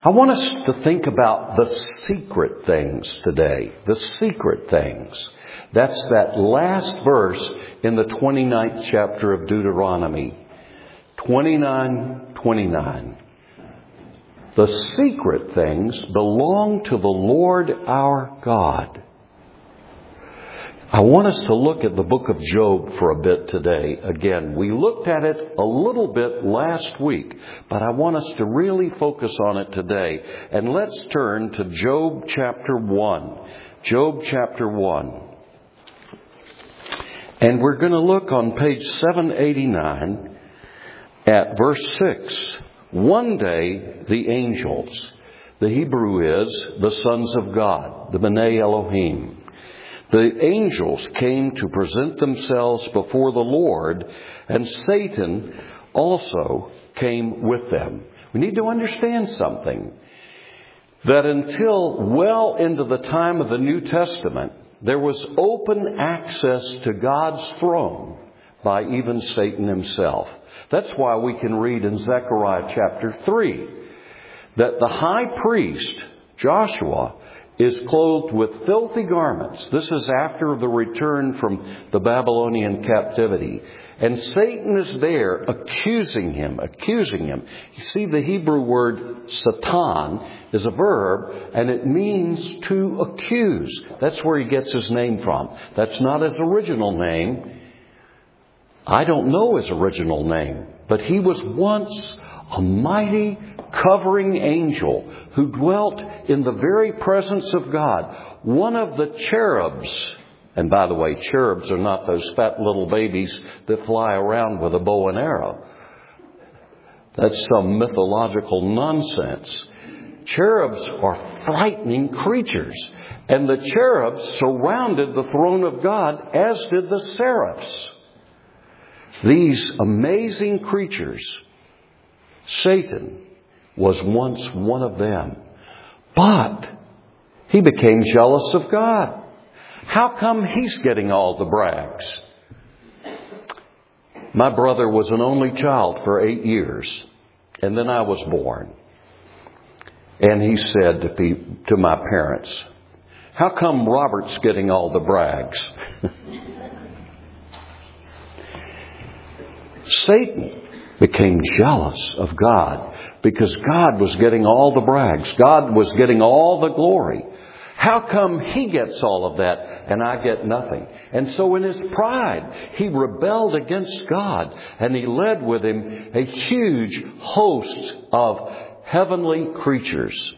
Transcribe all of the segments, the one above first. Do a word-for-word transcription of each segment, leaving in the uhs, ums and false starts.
I want us to think about the secret things today. The secret things. That's that last verse in the twenty-ninth chapter of Deuteronomy. twenty-nine twenty-nine. The secret things belong to the Lord our God. I want us to look at the book of Job for a bit today. Again, we looked at it a little bit last week, but I want us to really focus on it today. And let's turn to Job chapter one. Job chapter one. And we're going to look on page seven eighty-nine at verse six. One day the angels, the Hebrew is the sons of God, the B'nai Elohim. The angels came to present themselves before the Lord, and Satan also came with them. We need to understand something. That until well into the time of the New Testament, there was open access to God's throne by even Satan himself. That's why we can read in Zechariah chapter three that the high priest, Joshua, is clothed with filthy garments. This is after the return from the Babylonian captivity. And Satan is there accusing him, accusing him. You see, the Hebrew word Satan is a verb, and it means to accuse. That's where he gets his name from. That's not his original name. I don't know his original name, but he was once a mighty covering angel who dwelt in the very presence of God. One of the cherubs, and by the way, cherubs are not those fat little babies that fly around with a bow and arrow. That's some mythological nonsense. Cherubs are frightening creatures. And the cherubs surrounded the throne of God, as did the seraphs. These amazing creatures, Satan was once one of them. But he became jealous of God. How come he's getting all the brags? My brother was an only child for eight years. And then I was born. And he said to, pe- to my parents, how come Robert's getting all the brags? Satan became jealous of God because God was getting all the brags. God was getting all the glory. How come he gets all of that and I get nothing? And so in his pride, he rebelled against God, and he led with him a huge host of heavenly creatures.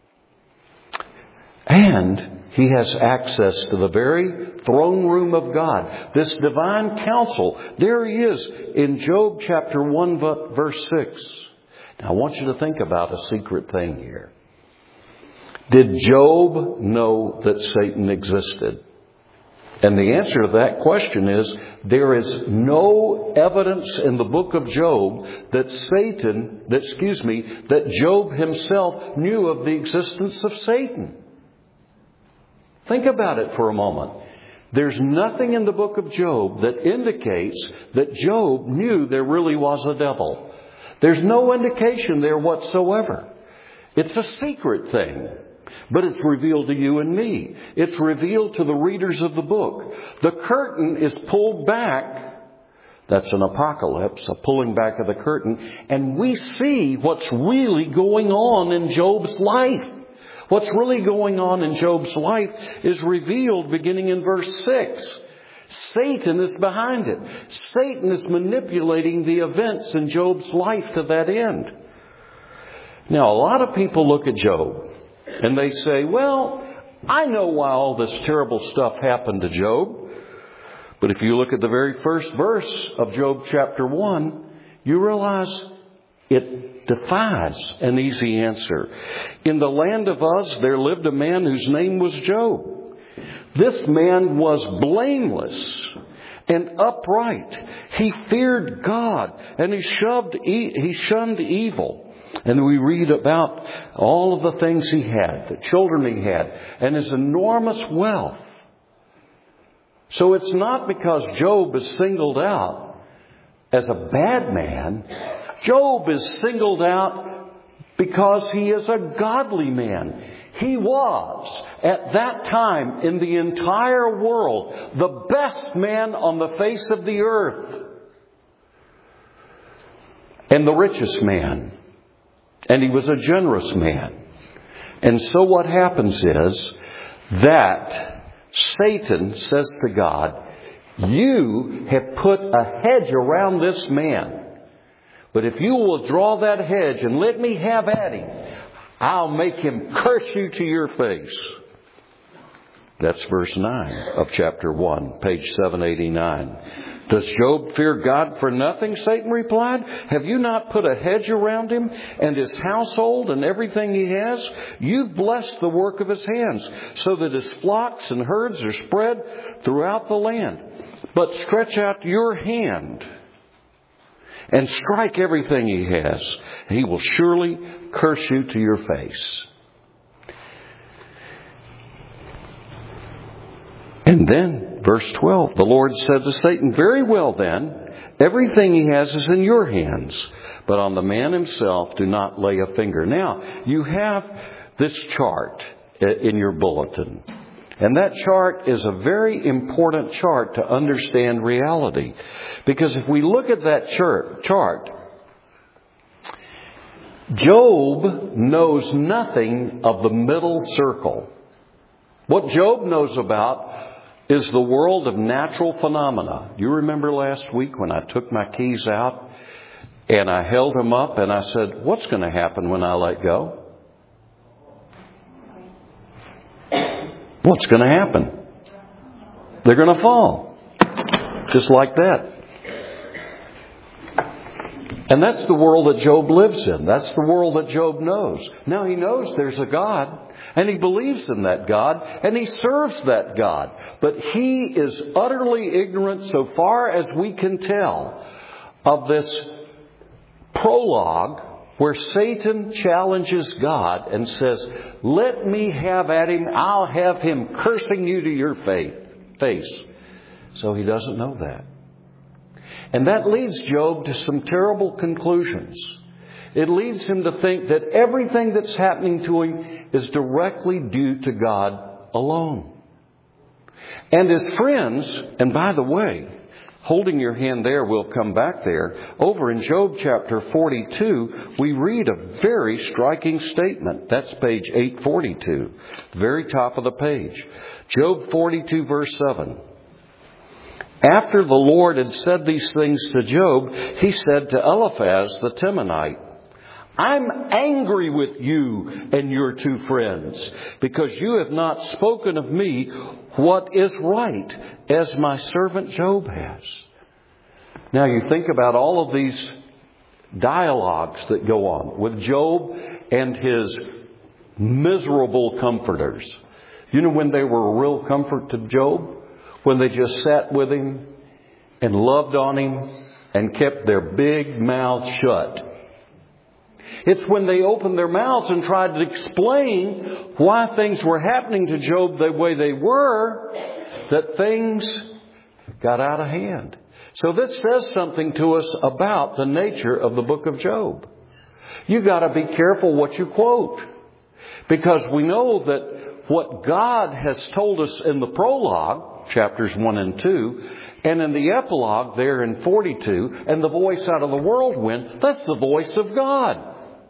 And he has access to the very throne room of God. This divine counsel, there he is in Job chapter one, verse six. Now I want you to think about a secret thing here. Did Job know that Satan existed? And the answer to that question is, there is no evidence in the book of Job that Satan, that, excuse me, that Job himself knew of the existence of Satan. Think about it for a moment. There's nothing in the book of Job that indicates that Job knew there really was a devil. There's no indication there whatsoever. It's a secret thing, but it's revealed to you and me. It's revealed to the readers of the book. The curtain is pulled back. That's an apocalypse, a pulling back of the curtain. And we see what's really going on in Job's life. What's really going on in Job's life is revealed beginning in verse six. Satan is behind it. Satan is manipulating the events in Job's life to that end. Now, a lot of people look at Job and they say, well, I know why all this terrible stuff happened to Job. But if you look at the very first verse of Job chapter one, you realize it defies an easy answer. In the land of Uz, there lived a man whose name was Job. This man was blameless and upright. He feared God, and he shoved, he shunned evil. And we read about all of the things he had, the children he had, and his enormous wealth. So it's not because Job is singled out as a bad man. Job is singled out because he is a godly man. He was, at that time, in the entire world, the best man on the face of the earth. And the richest man. And he was a generous man. And so what happens is that Satan says to God, you have put a hedge around this man. But if you will draw that hedge and let me have at him, I'll make him curse you to your face. That's verse nine of chapter one, page seven eighty-nine. Does Job fear God for nothing? Satan replied. Have you not put a hedge around him and his household and everything he has? You've blessed the work of his hands so that his flocks and herds are spread throughout the land. But stretch out your hand and strike everything he has. He will surely curse you to your face. And then, verse twelve, the Lord said to Satan, very well then, everything he has is in your hands, but on the man himself do not lay a finger. Now, you have this chart in your bulletin. And that chart is a very important chart to understand reality. Because if we look at that chart, Job knows nothing of the middle circle. What Job knows about is the world of natural phenomena. You remember last week when I took my keys out and I held them up and I said, what's going to happen when I let go? What's going to happen? They're going to fall. Just like that. And that's the world that Job lives in. That's the world that Job knows. Now he knows there's a God. And he believes in that God. And he serves that God. But he is utterly ignorant, so far as we can tell, of this prologue where Satan challenges God and says, let me have at him. I'll have him cursing you to your face. So he doesn't know that. And that leads Job to some terrible conclusions. It leads him to think that everything that's happening to him is directly due to God alone. And his friends, and by the way, holding your hand there, we'll come back there. Over in Job chapter forty-two, we read a very striking statement. That's page eight forty-two, the very top of the page. Job forty-two verse seven. After the Lord had said these things to Job, he said to Eliphaz the Temanite, I'm angry with you and your two friends, because you have not spoken of me what is right, as my servant Job has. Now you think about all of these dialogues that go on with Job and his miserable comforters. You know when they were a real comfort to Job? When they just sat with him and loved on him and kept their big mouths shut. It's when they opened their mouths and tried to explain why things were happening to Job the way they were, that things got out of hand. So this says something to us about the nature of the book of Job. You got to be careful what you quote. Because we know that what God has told us in the prologue, chapters one and two, and in the epilogue there in forty-two, and the voice out of the whirlwind, that's the voice of God.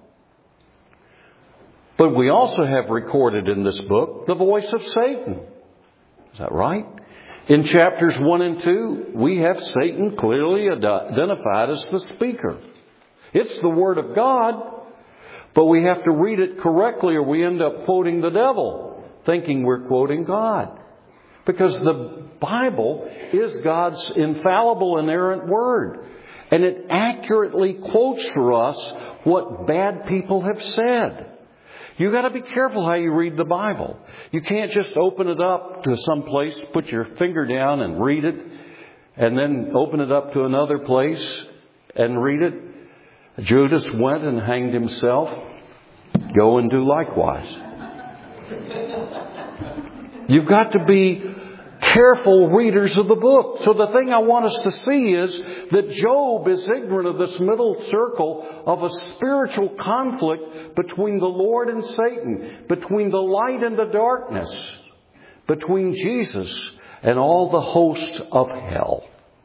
But we also have recorded in this book the voice of Satan. Is that right? In chapters one and two, we have Satan clearly identified as the speaker. It's the Word of God, but we have to read it correctly or we end up quoting the devil, thinking we're quoting God. Because the Bible is God's infallible, inerrant Word. And it accurately quotes for us what bad people have said. You got to be careful how you read the Bible. You can't just open it up to some place, put your finger down and read it, and then open it up to another place and read it. Judas went and hanged himself. Go and do likewise. You've got to be careful readers of the book. So the thing I want us to see is that Job is ignorant of this middle circle of a spiritual conflict between the Lord and Satan, between the light and the darkness, between Jesus and all the hosts of hell.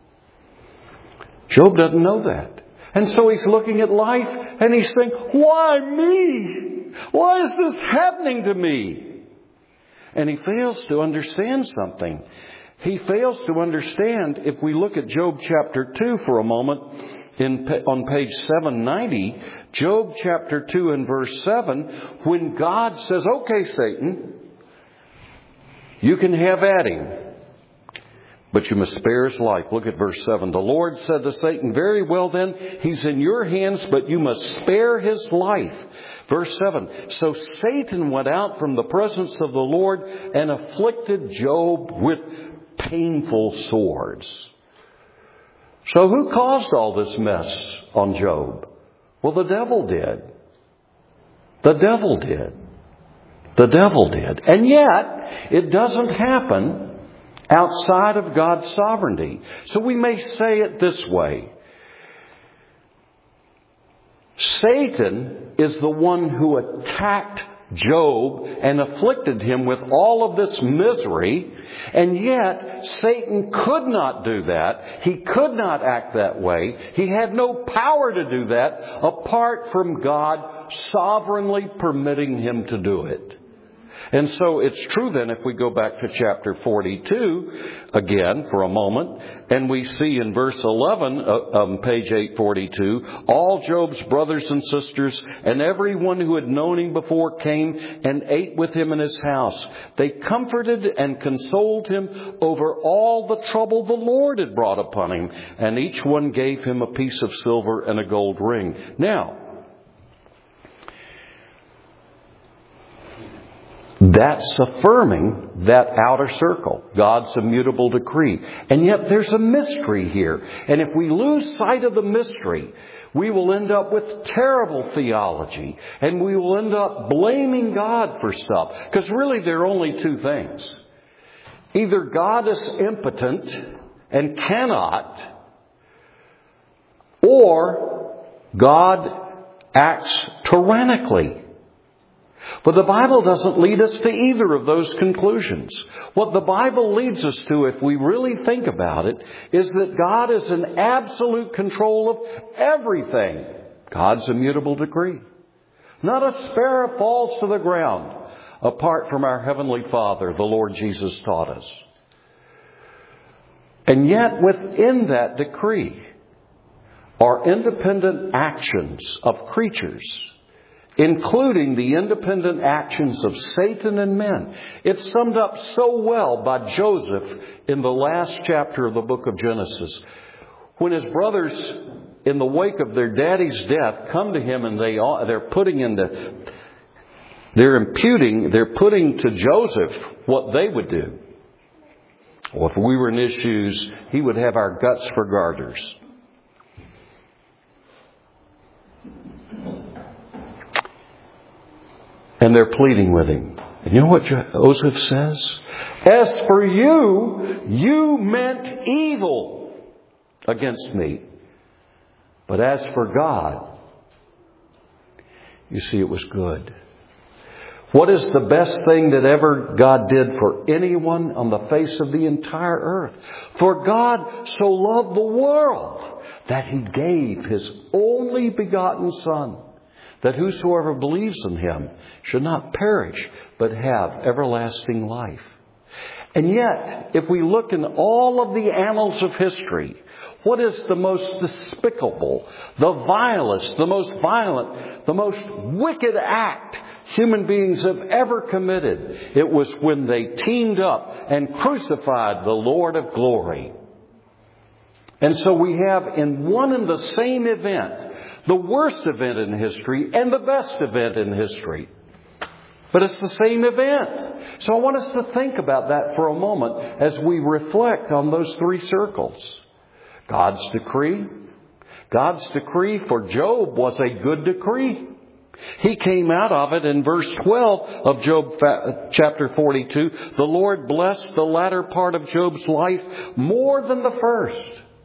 Job doesn't know that. And so he's looking at life and he's saying, why me? Why is this happening to me? And he fails to understand something. He fails to understand, if we look at Job chapter two for a moment, in, on page seven ninety, Job chapter two and verse seven, when God says, okay, Satan, you can have at him, but you must spare his life. Look at verse seven. The Lord said to Satan, very well then, he's in your hands, but you must spare his life. Verse seven. So Satan went out from the presence of the Lord and afflicted Job with painful sores. So who caused all this mess on Job? Well, the devil did. The devil did. The devil did. And yet, it doesn't happen outside of God's sovereignty. So we may say it this way. Satan is the one who attacked Job and afflicted him with all of this misery. And yet, Satan could not do that. He could not act that way. He had no power to do that apart from God sovereignly permitting him to do it. And so it's true then if we go back to chapter forty-two again for a moment, and we see in verse eleven, uh, um, page eight forty-two, all Job's brothers and sisters and everyone who had known him before came and ate with him in his house. They comforted and consoled him over all the trouble the Lord had brought upon him, and each one gave him a piece of silver and a gold ring. Now, that's affirming that outer circle, God's immutable decree. And yet there's a mystery here. And if we lose sight of the mystery, we will end up with terrible theology. And we will end up blaming God for stuff. Because really there are only two things. Either God is impotent and cannot, or God acts tyrannically. But the Bible doesn't lead us to either of those conclusions. What the Bible leads us to, if we really think about it, is that God is in absolute control of everything. God's immutable decree. Not a sparrow falls to the ground apart from our Heavenly Father, the Lord Jesus taught us. And yet within that decree are independent actions of creatures, including the independent actions of Satan and men. It's summed up so well by Joseph in the last chapter of the book of Genesis. When his brothers, in the wake of their daddy's death, come to him and they are, they're putting into, they're imputing, they're putting to Joseph what they would do. Well, if we were in his shoes, he would have our guts for garters. And they're pleading with him. And you know what Joseph says? As for you, you meant evil against me. But as for God, you see, it was good. What is the best thing that ever God did for anyone on the face of the entire earth? For God so loved the world that He gave His only begotten Son, that whosoever believes in Him should not perish, but have everlasting life. And yet, if we look in all of the annals of history, what is the most despicable, the vilest, the most violent, the most wicked act human beings have ever committed? It was when they teamed up and crucified the Lord of glory. And so we have in one and the same event, the worst event in history and the best event in history. But it's the same event. So I want us to think about that for a moment as we reflect on those three circles. God's decree. God's decree for Job was a good decree. He came out of it in verse twelve of Job chapter forty-two. The Lord blessed the latter part of Job's life more than the first.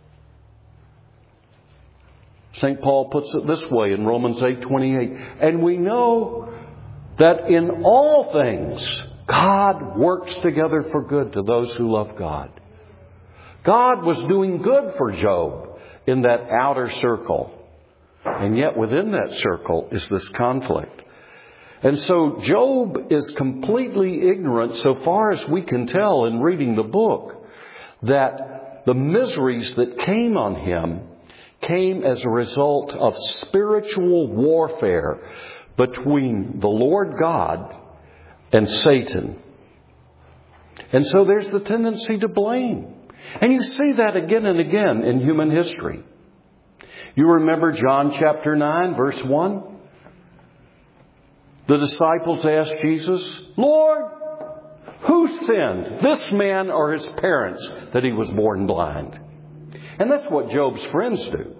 Saint Paul puts it this way in Romans eight twenty-eight. And we know that in all things God works together for good to those who love God. God was doing good for Job in that outer circle. And yet within that circle is this conflict. And so Job is completely ignorant, so far as we can tell in reading the book, that the miseries that came on him came as a result of spiritual warfare between the Lord God and Satan. And so there's the tendency to blame. And you see that again and again in human history. You remember John chapter nine, verse one? The disciples asked Jesus, Lord, who sinned, this man or his parents, that he was born blind? And that's what Job's friends do.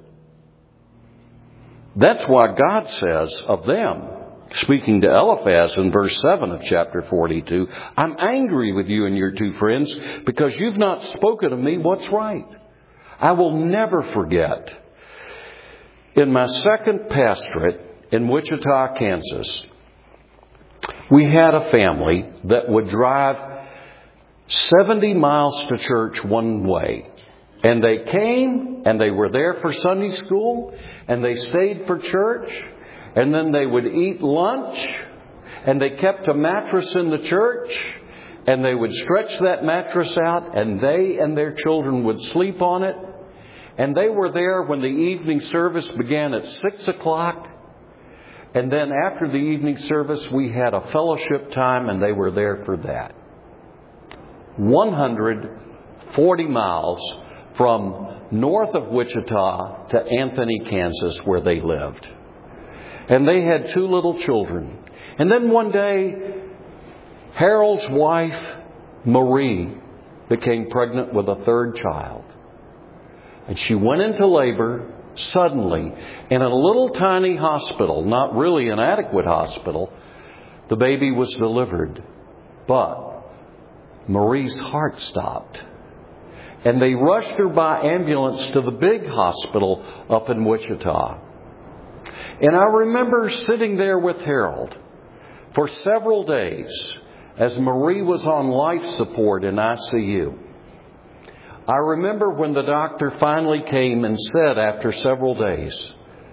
That's why God says of them, speaking to Eliphaz in verse seven of chapter forty-two, I'm angry with you and your two friends because you've not spoken of me what's right. I will never forget. In my second pastorate in Wichita, Kansas, we had a family that would drive seventy miles to church one way. And they came and they were there for Sunday school and they stayed for church and then they would eat lunch and they kept a mattress in the church and they would stretch that mattress out and they and their children would sleep on it. And they were there when the evening service began at six o'clock. And then after the evening service, we had a fellowship time and they were there for that. one hundred forty miles from north of Wichita to Anthony, Kansas, where they lived. And they had two little children. And then one day, Harold's wife, Marie, became pregnant with a third child. And she went into labor suddenly in a little tiny hospital, not really an adequate hospital. The baby was delivered. But Marie's heart stopped. And they rushed her by ambulance to the big hospital up in Wichita. And I remember sitting there with Harold for several days as Marie was on life support in I C U. I remember when the doctor finally came and said after several days,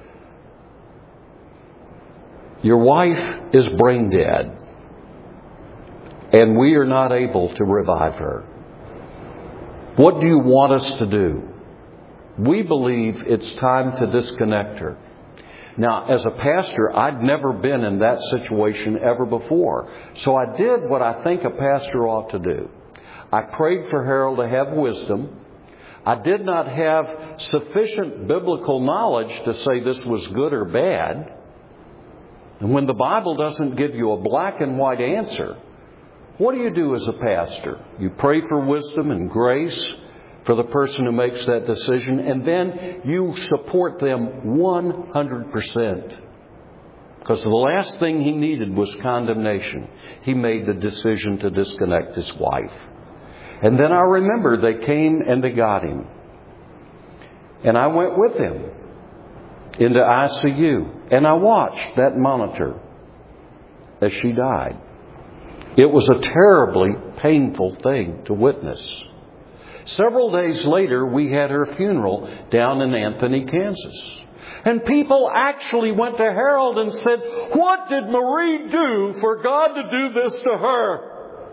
your wife is brain dead and we are not able to revive her. What do you want us to do? We believe it's time to disconnect her. Now, as a pastor, I'd never been in that situation ever before. So I did what I think a pastor ought to do. I prayed for Harold to have wisdom. I did not have sufficient biblical knowledge to say this was good or bad. And when the Bible doesn't give you a black and white answer, what do you do as a pastor? You pray for wisdom and grace for the person who makes that decision, and then you support them one hundred percent. Because the last thing he needed was condemnation. He made the decision to disconnect his wife. And then I remember they came and they got him. And I went with him into I C U. And I watched that monitor as she died. It was a terribly painful thing to witness. Several days later, we had her funeral down in Anthony, Kansas. And people actually went to Harold and said, what did Marie do for God to do this to her?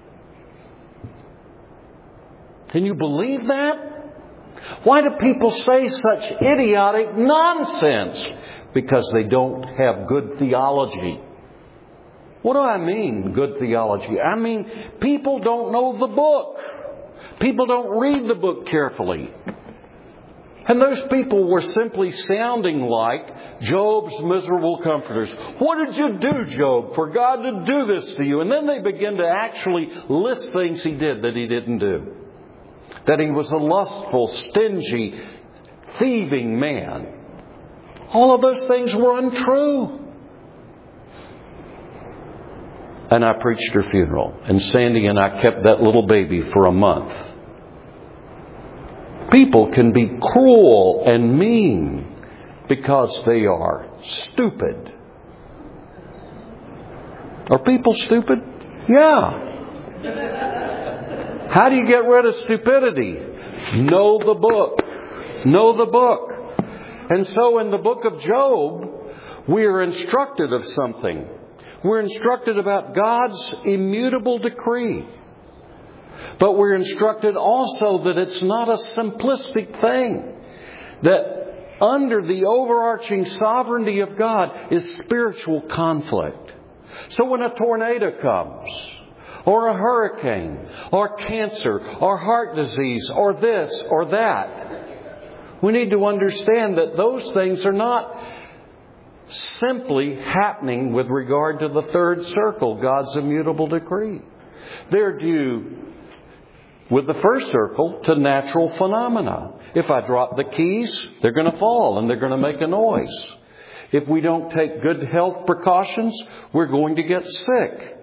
Can you believe that? Why do people say such idiotic nonsense? Because they don't have good theology. What do I mean, good theology? I mean, people don't know the book. People don't read the book carefully. And those people were simply sounding like Job's miserable comforters. What did you do, Job, for God to do this to you? And then they begin to actually list things he did that he didn't do. That he was a lustful, stingy, thieving man. All of those things were untrue. and I preached her funeral. And Sandy and I kept that little baby for a month. People can be cruel and mean because they are stupid. Are people stupid? Yeah. How do you get rid of stupidity? Know the book. Know the book. And so in the book of Job, we are instructed of something. We're instructed about God's immutable decree. But we're instructed also that it's not a simplistic thing. That under the overarching sovereignty of God is spiritual conflict. So when a tornado comes, or a hurricane, or cancer, or heart disease, or this, or that, we need to understand that those things are not simply happening with regard to the third circle, God's immutable decree. They're due, with the first circle, to natural phenomena. If I drop the keys, they're going to fall and they're going to make a noise. If we don't take good health precautions, we're going to get sick.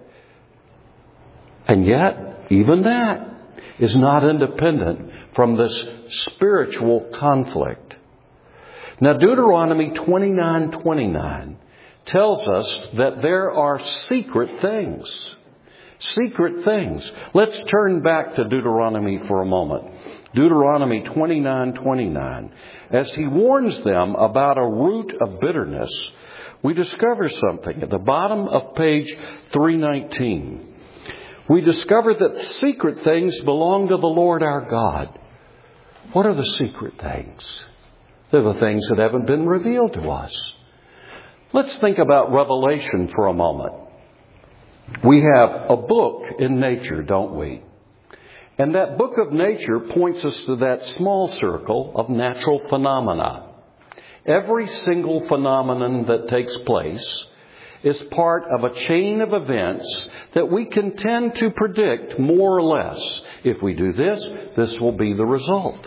And yet, even that is not independent from this spiritual conflict. Now, Deuteronomy twenty-nine twenty-nine tells us that there are secret things. Secret things. Let's turn back to Deuteronomy for a moment. Deuteronomy twenty-nine twenty-nine. As he warns them about a root of bitterness, we discover something. At the bottom of page three nineteen, we discover that secret things belong to the Lord our God. What are the secret things? They're the things that haven't been revealed to us. Let's think about Revelation for a moment. We have a book in nature, don't we? And that book of nature points us to that small circle of natural phenomena. Every single phenomenon that takes place is part of a chain of events that we can tend to predict more or less. If we do this, this will be the result.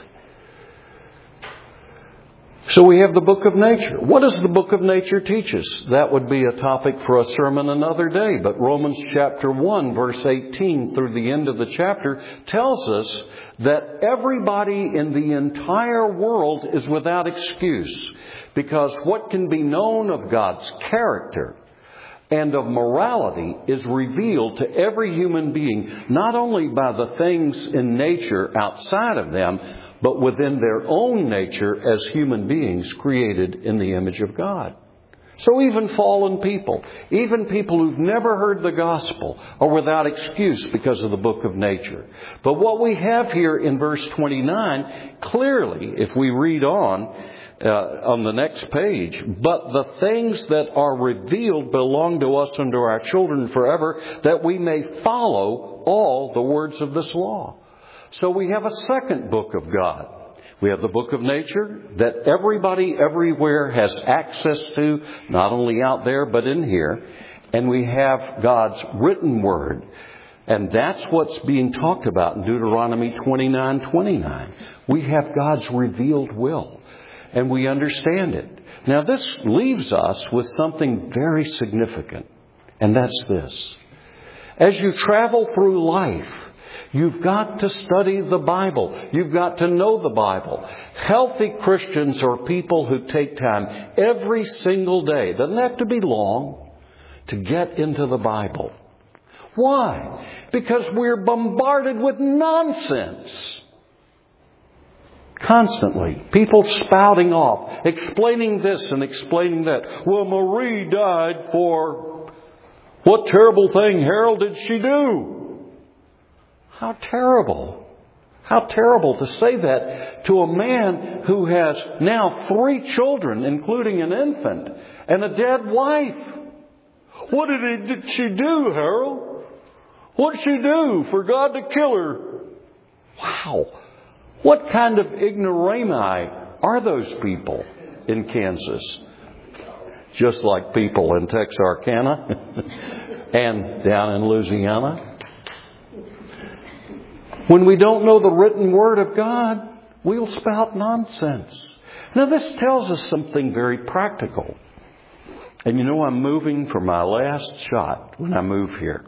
So we have the book of nature. What does the book of nature teach us? That would be a topic for a sermon another day. But Romans chapter one, verse eighteen through the end of the chapter tells us that everybody in the entire world is without excuse. Because what can be known of God's character and of morality is revealed to every human being, not only by the things in nature outside of them, but within their own nature as human beings created in the image of God. So even fallen people, even people who've never heard the gospel, are without excuse because of the book of nature. But what we have here in verse twenty-nine, clearly, if we read on, uh, on the next page, but the things that are revealed belong to us and to our children forever, that we may follow all the words of this law. So we have a second book of God. We have the book of nature that everybody everywhere has access to, not only out there but in here. And we have God's written word. And that's what's being talked about in Deuteronomy twenty-nine twenty-nine. We have God's revealed will. And we understand it. Now this leaves us with something very significant. And that's this. As you travel through life, you've got to study the Bible. You've got to know the Bible. Healthy Christians are people who take time every single day. It doesn't have to be long, to get into the Bible. Why? Because we're bombarded with nonsense. Constantly. People spouting off, explaining this and explaining that. Well, Marie died for... What terrible thing, Harold, did she do? How terrible. How terrible to say that to a man who has now three children, including an infant, and a dead wife. What did, he, did she do, Harold? What did she do for God to kill her? Wow. What kind of ignoramus are those people in Kansas? Just like people in Texarkana and down in Louisiana. When we don't know the written word of God, we'll spout nonsense. Now this tells us something very practical. And you know, I'm moving for my last shot when I move here.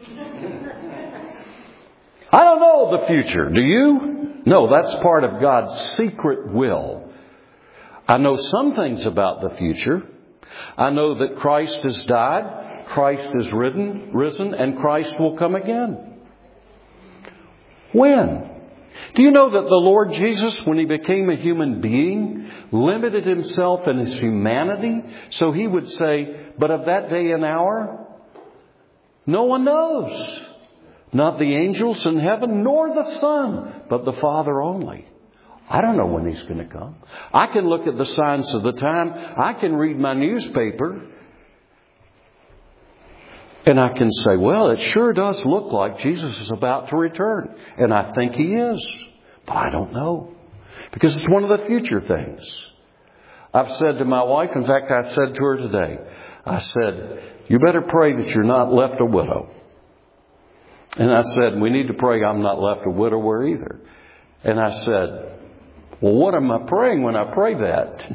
I don't know the future. Do you? No, that's part of God's secret will. I know some things about the future. I know that Christ has died, Christ is risen, risen, and Christ will come again. When? Do you know that the Lord Jesus, when He became a human being, limited Himself in His humanity? So He would say, but of that day and hour, no one knows. Not the angels in heaven, nor the Son, but the Father only. I don't know when He's going to come. I can look at the signs of the time. I can read my newspaper. And I can say, well, it sure does look like Jesus is about to return. And I think He is. But I don't know. Because it's one of the future things. I've said to my wife, in fact, I said to her today, I said, you better pray that you're not left a widow. And I said, we need to pray I'm not left a widower either. And I said, well, what am I praying when I pray that?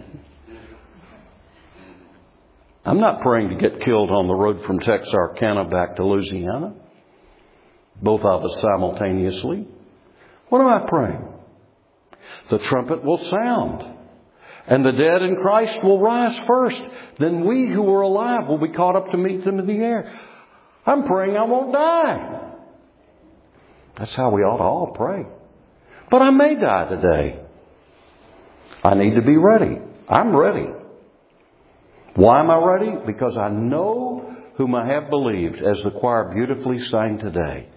I'm not praying to get killed on the road from Texarkana back to Louisiana. Both of us simultaneously. What am I praying? The trumpet will sound. And the dead in Christ will rise first. Then we who are alive will be caught up to meet them in the air. I'm praying I won't die. That's how we ought to all pray. But I may die today. I need to be ready. I'm ready. Why am I ready? Because I know whom I have believed, as the choir beautifully sang today.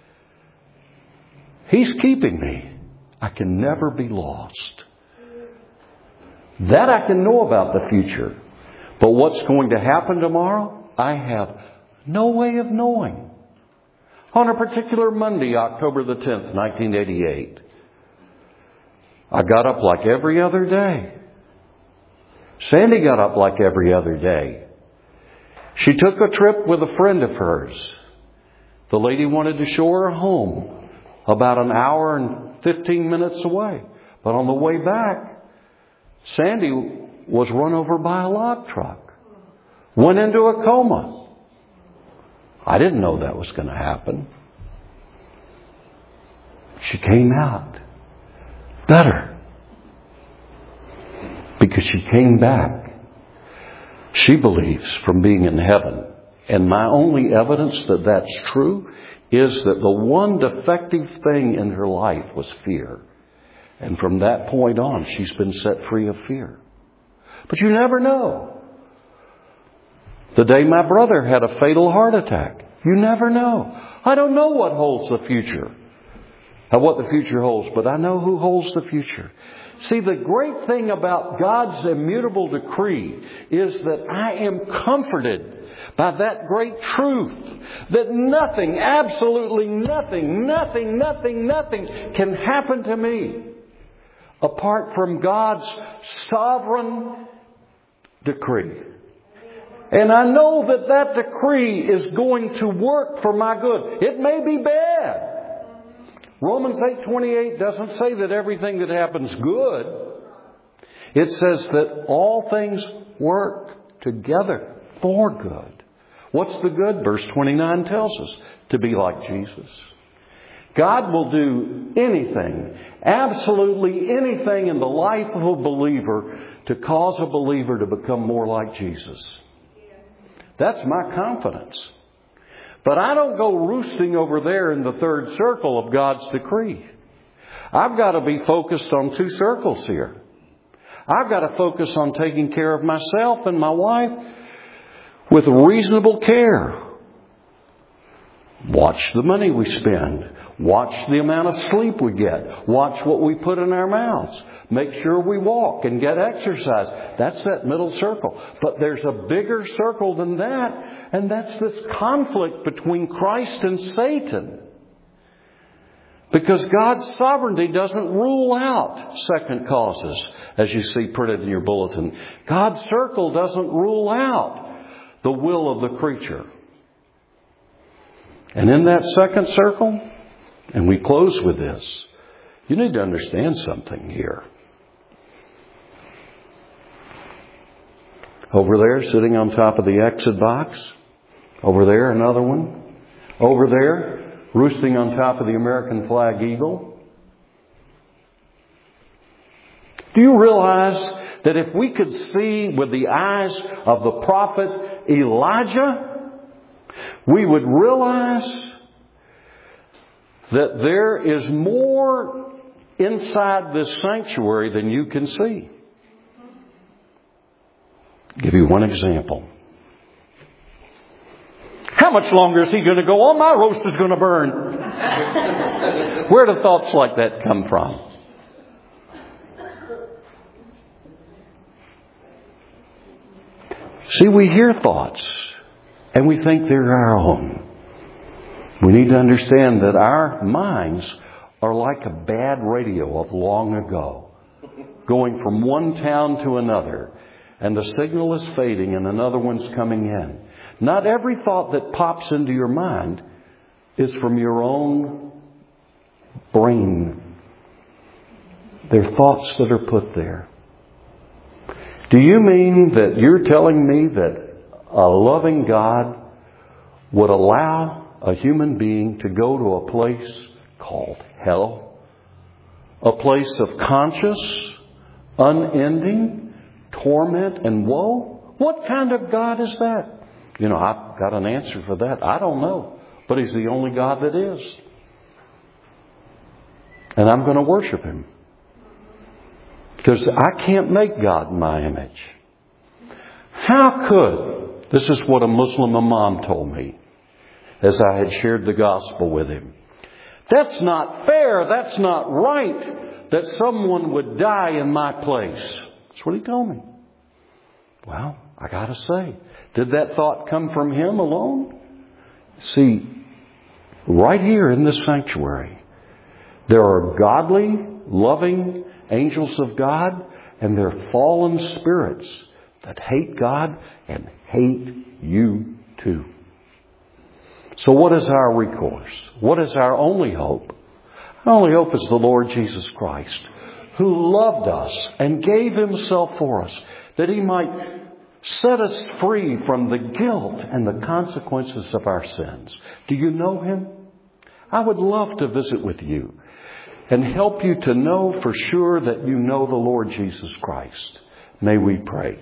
He's keeping me. I can never be lost. That I can know about the future. But what's going to happen tomorrow, I have no way of knowing. On a particular Monday, October the tenth, nineteen eighty-eight, I got up like every other day. Sandy got up like every other day. She took a trip with a friend of hers. The lady wanted to show her home about an hour and fifteen minutes away. But on the way back, Sandy was run over by a log truck. Went into a coma. I didn't know that was going to happen. She came out better. Because she came back. She believes from being in heaven. And my only evidence that that's true is that the one defective thing in her life was fear. And from that point on, she's been set free of fear. But you never know. The day my brother had a fatal heart attack. You never know. I don't know what holds the future. Or what the future holds, but I know who holds the future. See, the great thing about God's immutable decree is that I am comforted by that great truth that nothing, absolutely nothing, nothing, nothing, nothing can happen to me apart from God's sovereign decree. And I know that that decree is going to work for my good. It may be bad. Romans eight twenty-eight doesn't say that everything that happens good. It says that all things work together for good. What's the good? Verse twenty-nine tells us to be like Jesus. God will do anything, absolutely anything in the life of a believer to cause a believer to become more like Jesus. That's my confidence. But I don't go roosting over there in the third circle of God's decree. I've got to be focused on two circles here. I've got to focus on taking care of myself and my wife with reasonable care. Watch the money we spend. Watch the amount of sleep we get. Watch what we put in our mouths. Make sure we walk and get exercise. That's that middle circle. But there's a bigger circle than that, and that's this conflict between Christ and Satan. Because God's sovereignty doesn't rule out second causes, as you see printed in your bulletin. God's circle doesn't rule out the will of the creature. And in that second circle, and we close with this, you need to understand something here. Over there, sitting on top of the exit box. Over there, another one. Over there, roosting on top of the American flag eagle. Do you realize that if we could see with the eyes of the prophet Elijah, we would realize that there is more inside this sanctuary than you can see. I'll give you one example. How much longer is he going to go on? My roast is going to burn. Where do thoughts like that come from? See, we hear thoughts and we think they're our own. We need to understand that our minds are like a bad radio of long ago, going from one town to another, and the signal is fading and another one's coming in. Not every thought that pops into your mind is from your own brain. They're thoughts that are put there. Do you mean that you're telling me that a loving God would allow a human being to go to a place called hell? A place of conscious, unending torment and woe? What kind of God is that? You know, I've got an answer for that. I don't know. But He's the only God that is. And I'm going to worship Him. Because I can't make God in my image. How could, this is what a Muslim imam told me as I had shared the gospel with him. That's not fair. That's not right that someone would die in my place. That's what he told me. Well, I got to say, did that thought come from him alone? See, right here in this sanctuary, there are godly, loving angels of God, and there are fallen spirits that hate God and hate you too. So what is our recourse? What is our only hope? Our only hope is the Lord Jesus Christ, who loved us and gave Himself for us, that He might set us free from the guilt and the consequences of our sins. Do you know Him? I would love to visit with you and help you to know for sure that you know the Lord Jesus Christ. May we pray.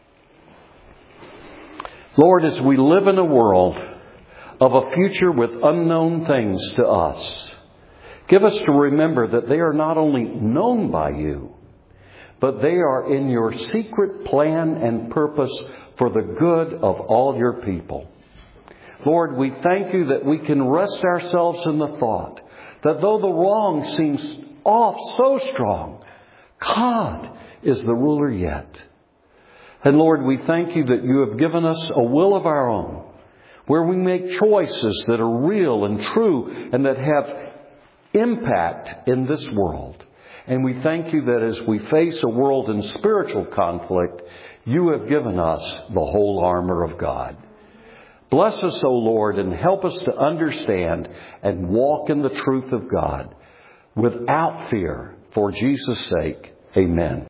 Lord, as we live in a world of a future with unknown things to us, give us to remember that they are not only known by you, but they are in your secret plan and purpose for the good of all your people. Lord, we thank you that we can rest ourselves in the thought that though the wrong seems off so strong, God is the ruler yet. And Lord, we thank you that you have given us a will of our own, where we make choices that are real and true and that have impact in this world. And we thank you that as we face a world in spiritual conflict, you have given us the whole armor of God. Bless us, O Lord, and help us to understand and walk in the truth of God without fear. For Jesus' sake, amen.